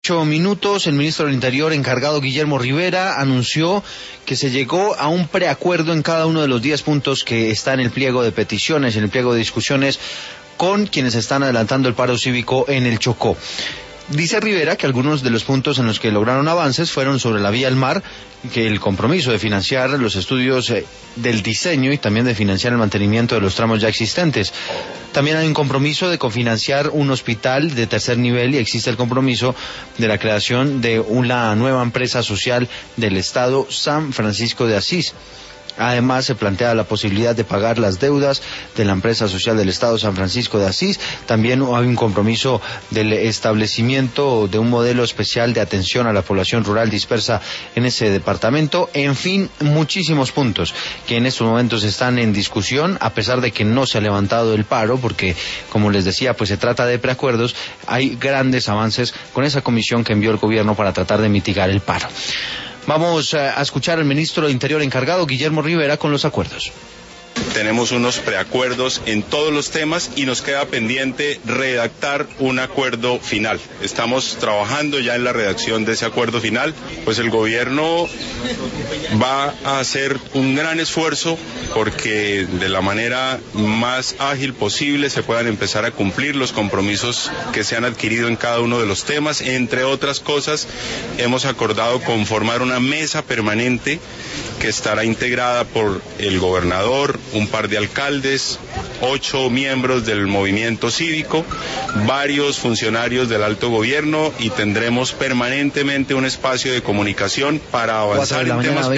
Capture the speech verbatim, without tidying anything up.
Ocho minutos, el ministro del Interior encargado Guillermo Rivera anunció que se llegó a un preacuerdo en cada uno de los diez puntos que está en el pliego de peticiones, en el pliego de discusiones con quienes están adelantando el paro cívico en el Chocó. Dice Rivera que algunos de los puntos en los que lograron avances fueron sobre la vía al mar, que el compromiso de financiar los estudios eh, del diseño y también de financiar el mantenimiento de los tramos ya existentes. También hay un compromiso de cofinanciar un hospital de tercer nivel y existe el compromiso de la creación de una nueva empresa social del Estado San Francisco de Asís. Además, se plantea la posibilidad de pagar las deudas de la empresa social del Estado San Francisco de Asís. También hay un compromiso del establecimiento de un modelo especial de atención a la población rural dispersa en ese departamento. En fin, muchísimos puntos que en estos momentos están en discusión, a pesar de que no se ha levantado el paro, porque, como les decía, pues se trata de preacuerdos. Hay grandes avances con esa comisión que envió el gobierno para tratar de mitigar el paro. Vamos a escuchar al ministro de Interior encargado, Guillermo Rivera, con los acuerdos. Tenemos unos preacuerdos en todos los temas y nos queda pendiente redactar un acuerdo final. Estamos trabajando ya en la redacción de ese acuerdo final, pues el gobierno va a hacer un gran esfuerzo porque de la manera más ágil posible se puedan empezar a cumplir los compromisos que se han adquirido en cada uno de los temas. Entre otras cosas, hemos acordado conformar una mesa permanente que estará integrada por el gobernador, un par de alcaldes, ocho miembros del movimiento cívico, varios funcionarios del alto gobierno, y tendremos permanentemente un espacio de comunicación para avanzar en temas